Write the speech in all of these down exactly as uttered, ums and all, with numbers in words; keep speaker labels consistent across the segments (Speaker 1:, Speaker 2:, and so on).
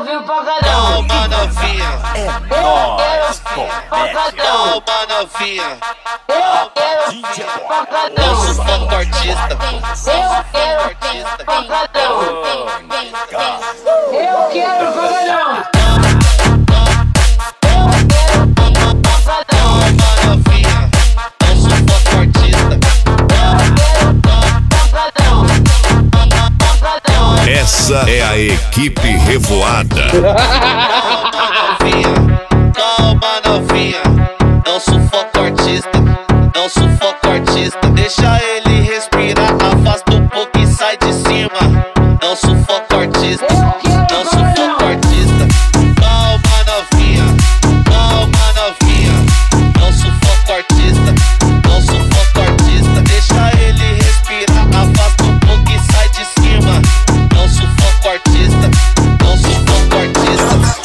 Speaker 1: ouvir pancadão.
Speaker 2: Calma, novinha.
Speaker 1: Eu quero ouvir pancadão.
Speaker 2: Calma, novinha.
Speaker 1: Eu quero ouvir pancadão.
Speaker 2: Eu sufoco artista.
Speaker 1: Eu quero ouvir pancadão. Eu quero pancadão.
Speaker 3: Essa é a equipe revoada.
Speaker 2: Calma, novinha, não sufoca o artista, não sufoca o artista. Deixa ele respirar, afasta um pouco e sai de cima. Não sufoca o artista, não sufoca o artista. Calma, novinha, calma, novinha, não sufoca o artista, não sufoca o artista. Deixa ele respirar, afasta um pouco e sai de cima. Não sufoca o artista, não sufoca o artista.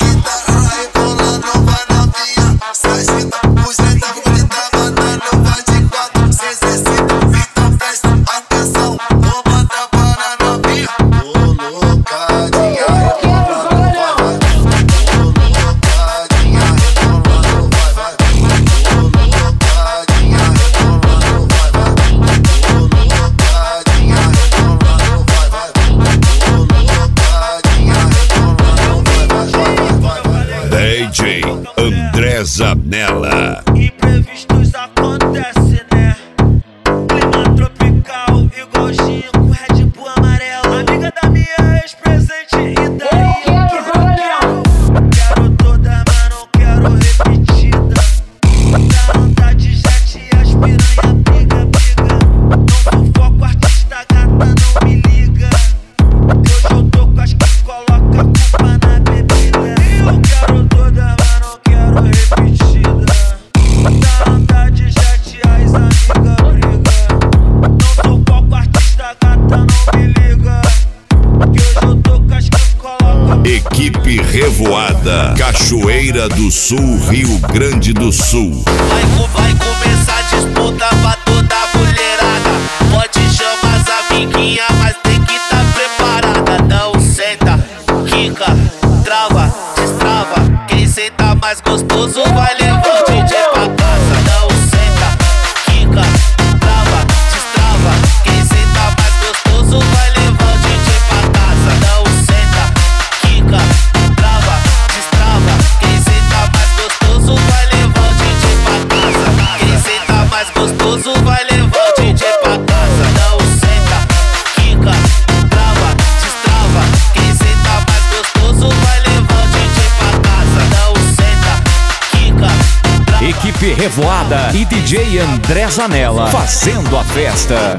Speaker 3: D J André Zanella.
Speaker 4: Imprevistos acontecem, né? Clima tropical, igual gin com Red Bull amarelo. Amiga da minha ex-presente, e daí eu quero, quero. Quero toda, mas não quero repetida. Da onda de jet e as piranha briga, briga. Não sufoco artista, gata, não me liga. Hoje eu tô com as que coloca a culpa na bebida. Eu quero toda, mas não quero repetida. Da onda de jet, as amiga briga. Não sou pouco artista, gata, não me liga. Que hoje eu tô com as que coloca.
Speaker 3: Equipe revoada, Cachoeira do Sul, Rio Grande do Sul.
Speaker 2: Vai, vai começar a disputa pra toda a mulherada. Pode chamar as amiguinhas, mas tem que tá preparada. Não senta, quica, trava, destrava. Quem senta mais gostoso vai levar o D J pra casa. Não senta, quica, trava, destrava. Quem senta mais gostoso vai levar o D J pra casa. Não senta, quica, trava, destrava. Quem senta mais gostoso vai levar o D J pra casa. Quem senta mais gostoso vai levar o D J pra casa. Não senta, quica, trava, destrava. Quem senta mais gostoso vai levar o D J pra casa. Não senta, quica, trava.
Speaker 5: Equipe revoada e D J André Zanella fazendo a festa.